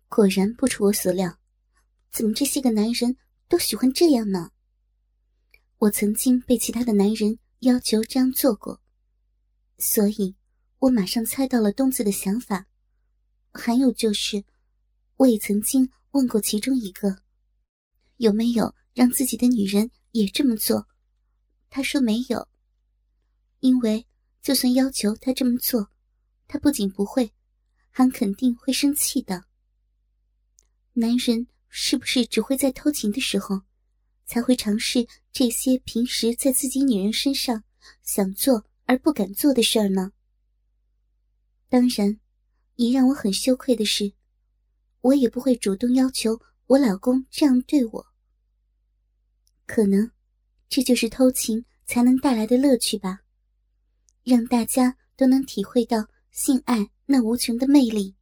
果然不出我所料，怎么这些个男人都喜欢这样呢？我曾经被其他的男人要求这样做过，所以我马上猜到了东子的想法。还有就是，我也曾经问过其中一个，有没有让自己的女人也这么做。他说没有，因为就算要求他这么做，他不仅不会，还肯定会生气的。男人是不是只会在偷情的时候才会尝试这些平时在自己女人身上想做而不敢做的事儿呢？当然，也让我很羞愧的是，我也不会主动要求我老公这样对我。可能这就是偷情才能带来的乐趣吧，让大家都能体会到性爱那无穷的魅力。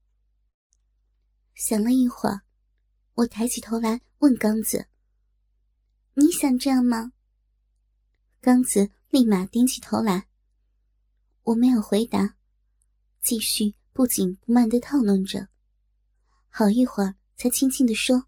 想了一会儿，我抬起头来问刚子：“你想这样吗？”刚子立马点起头来。我没有回答，继续不紧不慢地套弄着，好一会儿才轻轻地说：“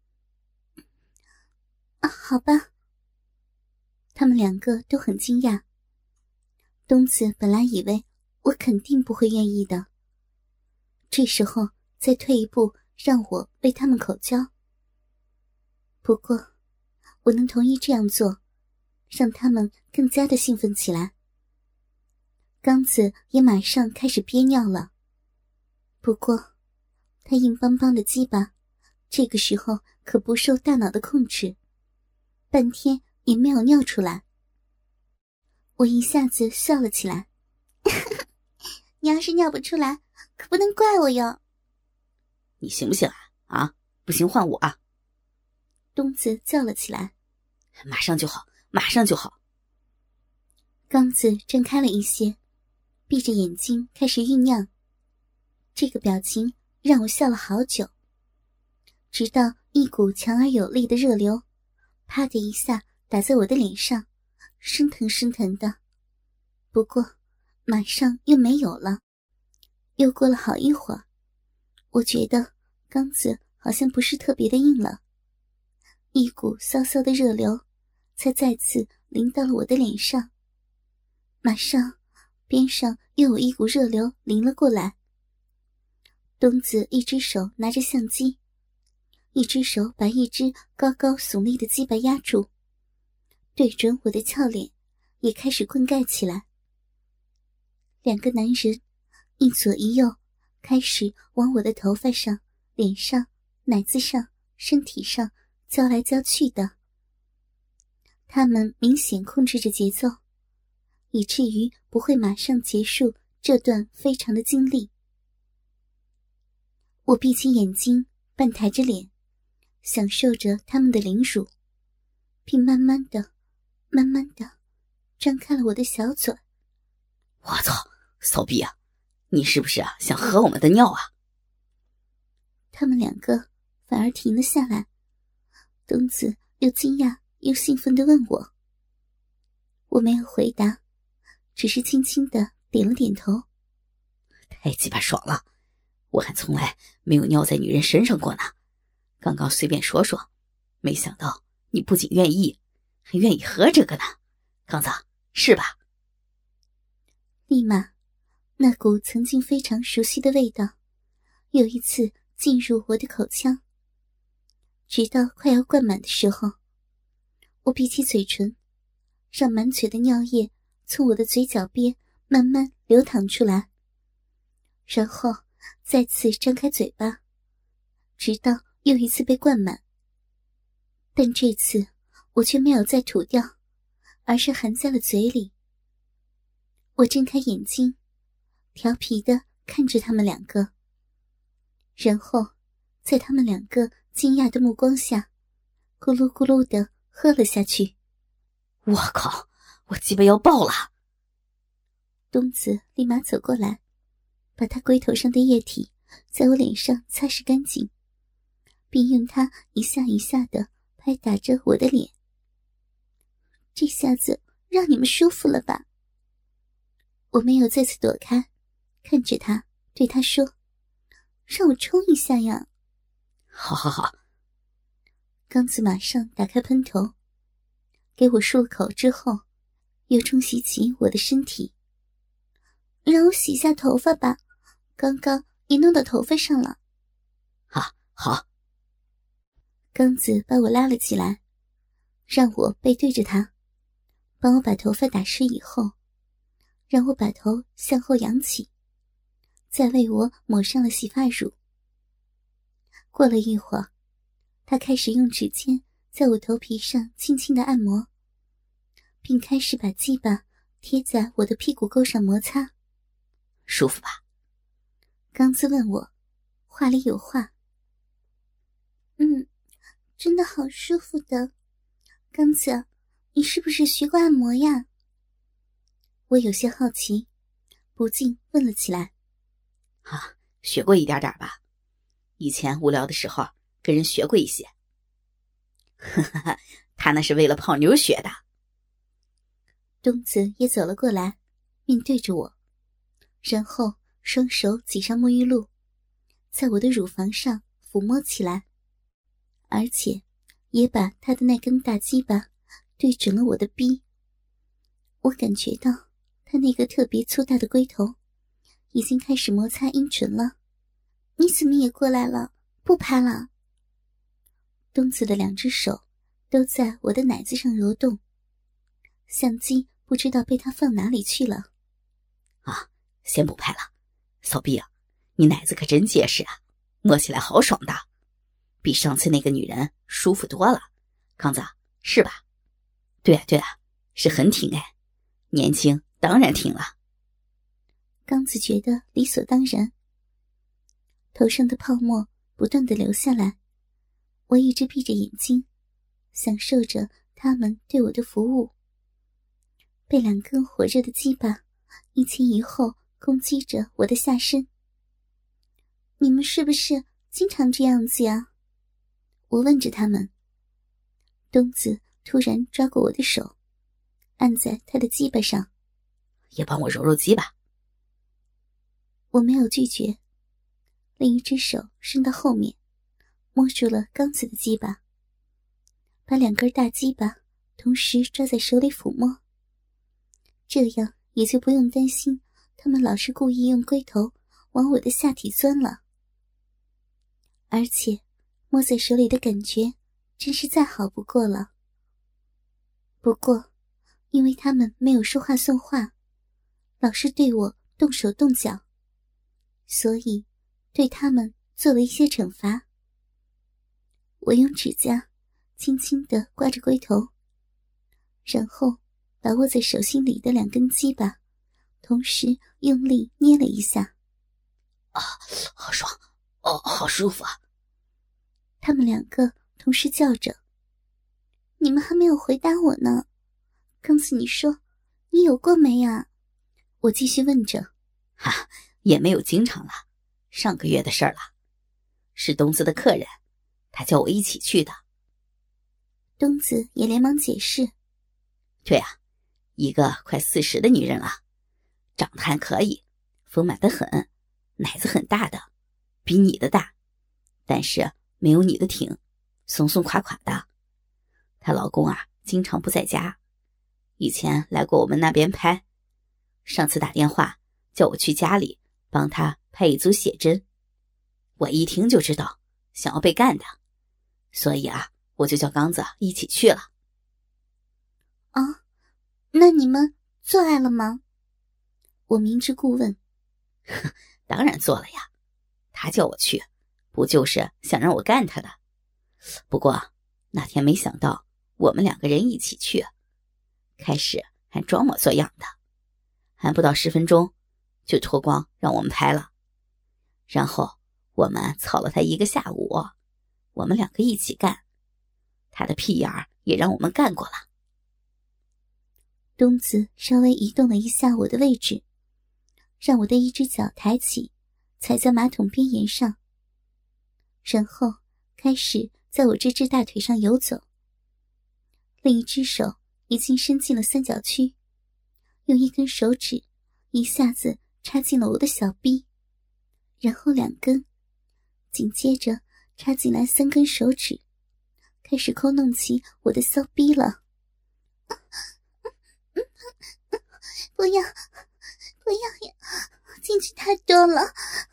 好吧。”他们两个都很惊讶。东子本来以为我肯定不会愿意的，这时候再退一步让我为他们口交。不过我能同意这样做，让他们更加的兴奋起来。刚子也马上开始憋尿了，不过他硬邦邦的鸡巴这个时候可不受大脑的控制，半天也没有尿出来。我一下子笑了起来你要是尿不出来，可不能怪我哟。 你行不行啊？不行换我啊！ 东子叫了起来。 马上就好，马上就好。 刚子睁开了一些，闭着眼睛开始酝酿。这个表情让我笑了好久，直到一股强而有力的热流啪的一下打在我的脸上，生疼生疼的。不过马上又没有了。又过了好一会儿，我觉得刚子好像不是特别的硬了，一股骚骚的热流才再次淋到了我的脸上。马上边上又有一股热流淋了过来。东子一只手拿着相机，一只手把一只高高耸立的鸡巴压住，对准我的俏脸也开始灌溉起来。两个男人一左一右开始往我的头发上、脸上、奶子上、身体上浇来浇去的。他们明显控制着节奏，以至于不会马上结束这段非常的经历。我闭起眼睛，半抬着脸，享受着他们的凌辱，并慢慢的张开了我的小嘴。 我操，骚逼啊！你是不是想喝我们的尿啊？ 他们两个反而停了下来，东子又惊讶又兴奋地问我。我没有回答，只是轻轻地点了点头。 太鸡巴爽了，我还从来没有尿在女人身上过呢。刚刚随便说说，没想到你不仅愿意，还愿意喝这个呢。刚子，是吧？ 立马那股曾经非常熟悉的味道又一次进入我的口腔，直到快要灌满的时候，我闭起嘴唇，让满嘴的尿液从我的嘴角边慢慢流淌出来，然后再次张开嘴巴，直到又一次被灌满。但这次我却没有再吐掉，而是含在了嘴里。我睁开眼睛，调皮地看着他们两个，然后在他们两个惊讶的目光下，咕噜咕噜地喝了下去。 我靠，我鸡巴要爆了！ 东子立马走过来，把他龟头上的液体在我脸上擦拭干净，并用它一下一下地拍打着我的脸。这下子让你们舒服了吧？我没有再次躲开，看着他，对他说：“ 让我冲一下呀。 好好好。 刚子马上打开喷头，给我漱了口之后，又冲洗起我的身体。让我洗一下头发吧，刚刚你弄到头发上了。 好。 刚子把我拉了起来，让我背对着他，帮我把头发打湿以后，让我把头向后仰起，再为我抹上了洗发乳。过了一会儿，他开始用指尖在我头皮上轻轻地按摩，并开始把鸡巴贴在我的屁股沟上摩擦。 舒服吧？ 刚子问我，话里有话。真的好舒服的。刚子，你是不是学过按摩呀？我有些好奇，不禁问了起来。 学过一点点吧，以前无聊的时候跟人学过一些。他那是为了泡妞学的。 东子也走了过来，面对着我，然后双手挤上沐浴露，在我的乳房上抚摸起来，而且也把他的那根大鸡巴对准了我的逼。我感觉到他那个特别粗大的龟头已经开始摩擦阴唇了。你怎么也过来了？不拍了？东子的两只手都在我的奶子上揉动，相机不知道被他放哪里去了。 先不拍了，骚逼啊，你奶子可真结实啊，摸起来好爽的，比上次那个女人舒服多了。刚子，是吧？对啊，是很挺哎，年轻当然挺了。 刚子觉得理所当然，头上的泡沫不断地流下来，我一直闭着眼睛，享受着他们对我的服务。被两根火热的鸡巴一前一后攻击着我的下身。你们是不是经常这样子呀？我问着他们。东子突然抓过我的手，按在他的鸡巴上。 也帮我揉揉鸡巴。 我没有拒绝，另一只手伸到后面，摸住了刚子的鸡巴，把两根大鸡巴同时抓在手里抚摸。这样也就不用担心他们老是故意用龟头往我的下体钻了。而且摸在手里的感觉真是再好不过了。不过因为他们没有说话算话，老是对我动手动脚，所以对他们做了一些惩罚。我用指甲轻轻地刮着龟头，然后把握在手心里的两根鸡巴同时用力捏了一下。 好爽哦，好舒服啊。 他们两个同时叫着。你们还没有回答我呢，刚子你说你有过没啊？我继续问着。 也没有经常了，上个月的事儿了，是东子的客人，他叫我一起去的。 东子也连忙解释。 对啊，一个快40的女人了，长得还可以，丰满得很，奶子很大的，比你的大，但是没有你的挺，松松垮垮的。她老公经常不在家，以前来过我们那边拍，上次打电话叫我去家里帮他拍一组写真，我一听就知道想要被干的，所以我就叫刚子一起去了。 那你们做爱了吗？我明知故问。 当然做了呀，他叫我去，不就是想让我干他的？不过那天没想到我们2个人一起去，开始还装模作样的，还不到10分钟就脱光让我们拍了，然后我们操了他1个下午，我们2个一起干，他的屁眼儿也让我们干过了。 东子稍微移动了一下我的位置，让我的一只脚抬起，踩在马桶边沿上，然后开始在我这只大腿上游走。另一只手已经伸进了三角区，用一根手指一下子插进了我的小臂，然后2根紧接着插进来3根手指，开始抠弄起我的骚逼了。不要呀，进去太多了。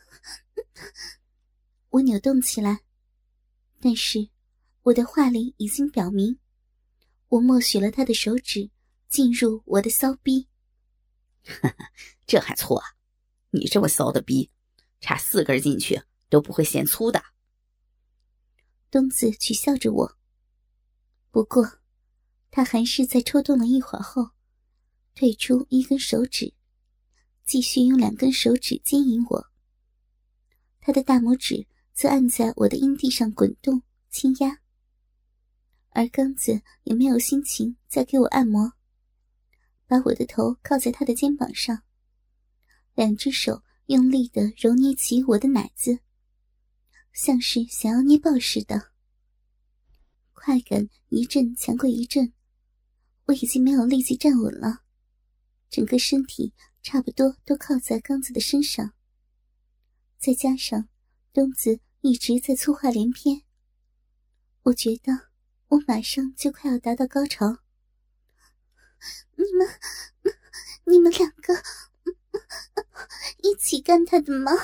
我扭动起来，但是我的话里已经表明，我默许了他的手指进入我的骚逼。 这还错啊？你这么骚的逼，插4根进去都不会嫌粗的。 东子取笑着我，不过他还是在抽动了一会儿后，退出1根手指，继续用2根手指牵引我。他的大拇指则按在我的阴蒂上滚动轻压，而刚子也没有心情再给我按摩，把我的头靠在他的肩膀上，2只手用力地揉捏起我的奶子，像是想要捏爆似的。快感一阵强过一阵，我已经没有力气站稳了，整个身体差不多都靠在刚子的身上，再加上东子一直在粗话连篇，我觉得我马上就快要达到高潮。你们2个一起干他的吗？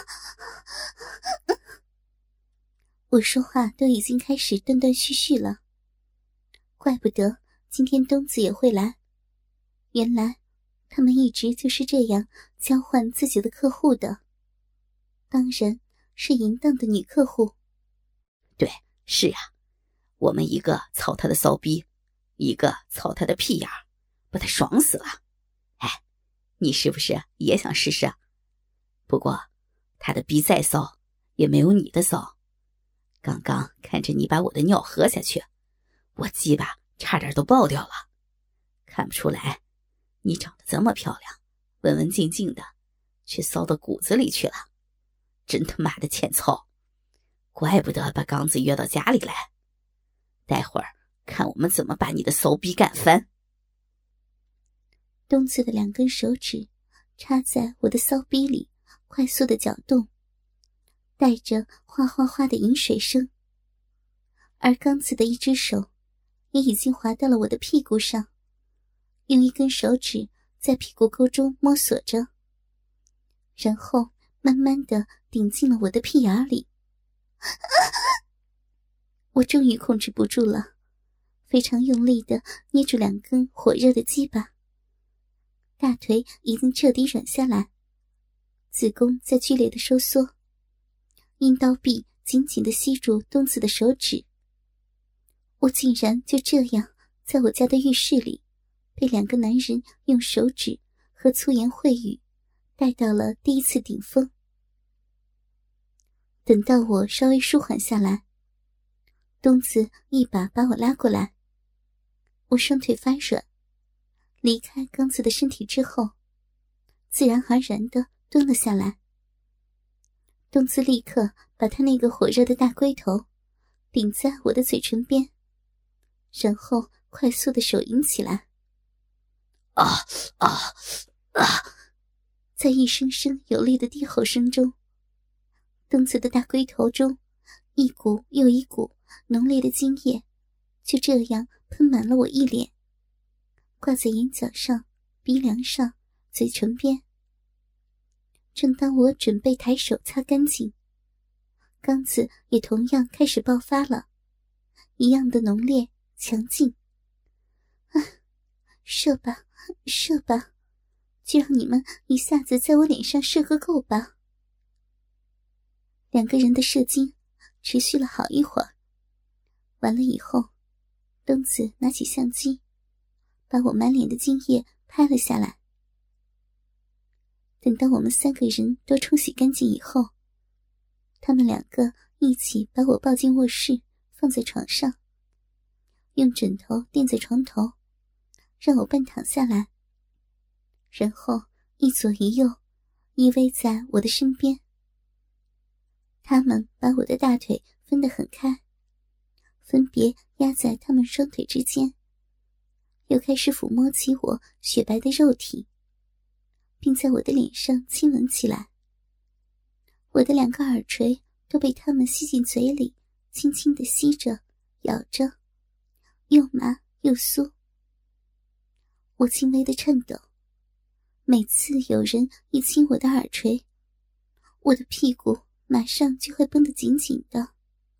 我说话都已经开始断断续续了，怪不得今天东子也会来，原来他们一直就是这样交换自己的客户的，当然是淫荡的女客户。 对，是啊，我们一个操他的骚逼，一个操他的屁眼，把他爽死了。哎，你是不是也想试试？不过他的逼再骚也没有你的骚。刚刚看着你把我的尿喝下去，我鸡巴差点都爆掉了。看不出来你长得这么漂亮，文文静静的，却骚到骨子里去了，真他妈的欠操！怪不得把刚子约到家里来，待会儿看我们怎么把你的骚逼干翻。 东子的2根手指插在我的骚逼里，快速的搅动，带着哗哗哗的饮水声，而刚子的1只手也已经滑到了我的屁股上，用1根手指在屁股沟中摸索着，然后慢慢的顶进了我的屁眼里。我终于控制不住了，非常用力的捏住2根火热的鸡巴，大腿已经彻底软下来，子宫在剧烈的收缩，阴道壁紧紧地吸住东子的手指。我竟然就这样在我家的浴室里被2个男人用手指和粗言秽语带到了第一次顶峰。等到我稍微舒缓下来，东子一把把我拉过来，我双腿发软，离开刚子的身体之后，自然而然地蹲了下来。东子立刻把他那个火热的大龟头顶在我的嘴唇边，然后快速地手淫起来。在一声声有力的低吼声中，东子的大龟头中一股又一股浓烈的精液就这样喷满了我一脸，挂在眼角上、鼻梁上、嘴唇边。正当我准备抬手擦干净，刚子也同样开始爆发了，一样的浓烈强劲。射吧射吧，就让你们一下子在我脸上射个够吧。2个人的射精持续了好一会儿，完了以后，东子拿起相机把我满脸的精液拍了下来。等到我们3个人都冲洗干净以后，他们2个一起把我抱进卧室，放在床上，用枕头垫在床头，让我半躺下来，然后一左一右依偎在我的身边。他们把我的大腿分得很开，分别压在他们双腿之间，又开始抚摸起我雪白的肉体，并在我的脸上亲吻起来。我的2个耳垂都被他们吸进嘴里，轻轻地吸着咬着，又麻又酥。我轻微的颤抖，每次有人一亲我的耳垂，我的屁股马上就会绷得紧紧的。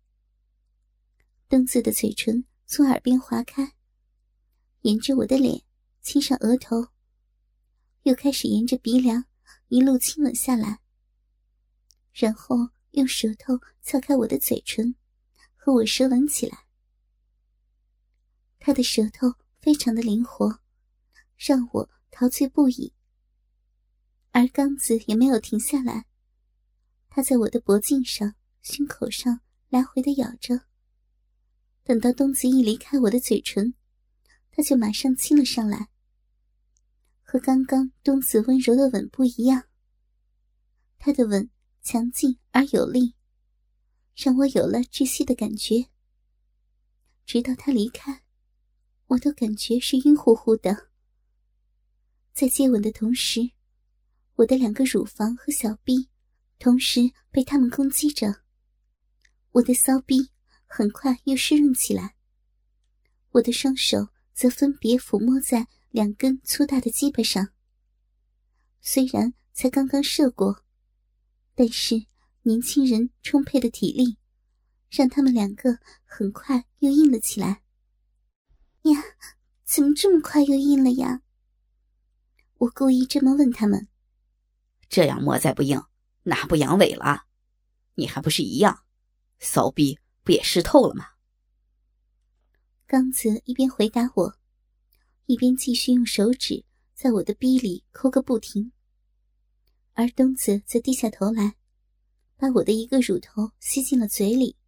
东子的嘴唇从耳边划开，沿着我的脸亲上额头，又开始沿着鼻梁一路亲吻下来，然后用舌头撬开我的嘴唇，和我舌吻起来。他的舌头非常的灵活，让我陶醉不已。而刚子也没有停下来，他在我的脖颈上、胸口上来回的咬着。等到东子一离开我的嘴唇，他就马上亲了上来。和刚刚东子温柔的吻不一样，他的吻强劲而有力，让我有了窒息的感觉。直到他离开，我都感觉是晕乎乎的。在接吻的同时，我的2个乳房和小臂同时被他们攻击着，我的骚逼很快又湿润起来，我的双手则分别抚摸在2根粗大的鸡巴上。虽然才刚刚射过，但是年轻人充沛的体力让他们2个很快又硬了起来。呀，怎么这么快又硬了呀？我故意这么问他们。 这样摸再不硬，哪不阳痿了？你还不是一样，骚逼不也湿透了吗？ 刚子一边回答我，一边继续用手指在我的逼里抠个不停，而东子则低下头来，把我的一个乳头吸进了嘴里。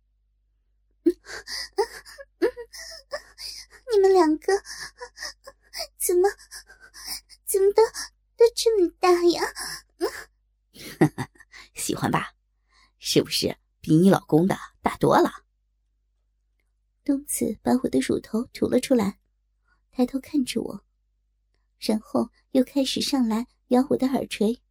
你们2个怎么都这么大呀？ 喜欢吧？是不是比你老公的大多了？ 东子把我的乳头吐了出来，抬头看着我，然后又开始上来咬我的耳垂。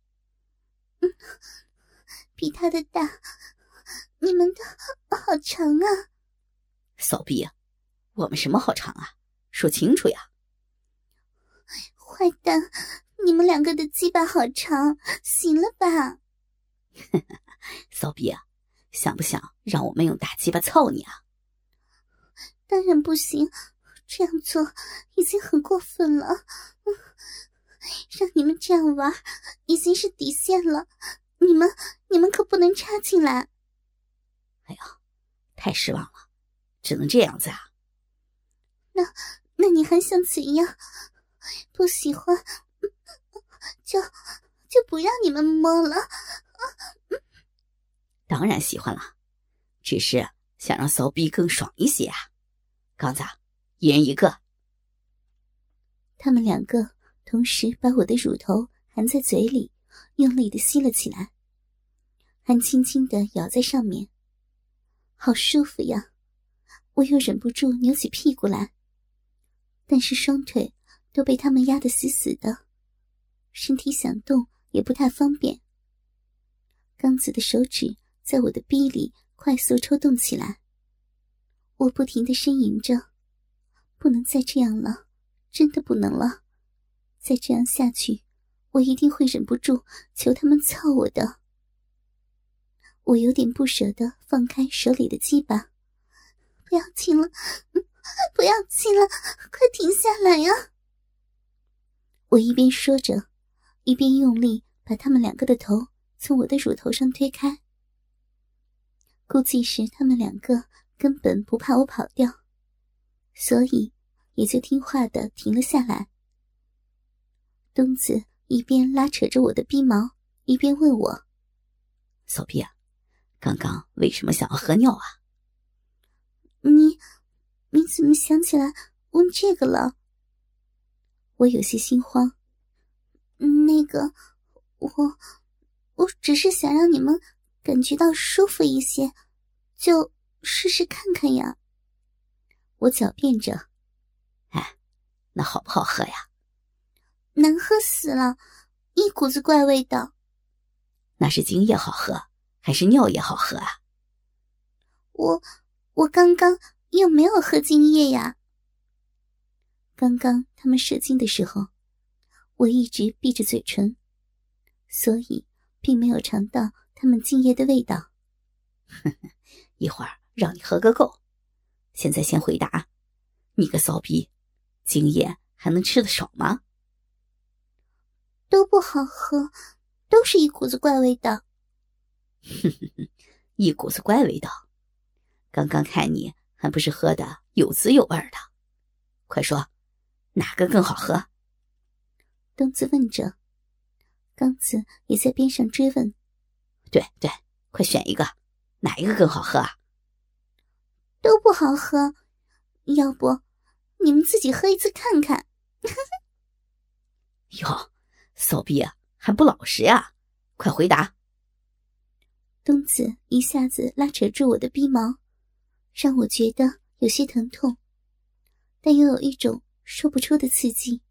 比他的大，你们的好长啊！ 骚逼啊，我们什么好长啊？说清楚呀！ 坏蛋，你们2个的鸡巴好长，行了吧？ 骚逼啊，想不想让我们用大鸡巴操你啊？ 当然不行，这样做已经很过分了。让你们这样玩已经是底线了，你们可不能插进来。 哎呀，太失望了，只能这样子啊。 那你还想怎样？不喜欢就不让你们摸了。 当然喜欢了，只是想让骚逼更爽一些啊。刚子，一人一个。 他们2个同时把我的乳头含在嘴里，用力地吸了起来，还轻轻地咬在上面，好舒服呀！我又忍不住扭起屁股来，但是双腿都被他们压得死死的，身体想动也不太方便。刚子的手指在我的逼里快速抽动起来，我不停地呻吟着，不能再这样了，真的不能了，再这样下去，我一定会忍不住求他们操我的。我有点不舍得放开手里的鸡巴，不要亲了，不要亲了，快停下来呀！我一边说着，一边用力把他们2个的头从我的乳头上推开。估计是他们2个根本不怕我跑掉，所以也就听话地停了下来。东子一边拉扯着我的逼毛，一边问我： 骚逼啊，刚刚为什么想要喝尿啊？ 你怎么想起来问这个了？我有些心慌。那个，我只是想让你们感觉到舒服一些，就试试看看呀。我狡辩着。 哎，那好不好喝呀？ 难喝死了，一股子怪味道。 那是精液好喝，还是尿液好喝啊？ 我刚刚又没有喝精液呀。刚刚他们射精的时候，我一直闭着嘴唇，所以并没有尝到他们精液的味道。 一会儿让你喝个够。现在先回答，你个骚逼，精液还能吃得少吗？ 都不好喝，都是一股子怪味道。 一股子怪味道，刚刚看你还不是喝的有滋有味的。快说，哪个更好喝？ 东子问着，刚子也在边上追问。 对，快选一个，哪一个更好喝啊？ 都不好喝，要不你们自己喝一次看看。 哟，骚逼啊，还不老实呀，快回答。 东子一下子拉扯住我的逼毛，让我觉得有些疼痛，但又有一种说不出的刺激。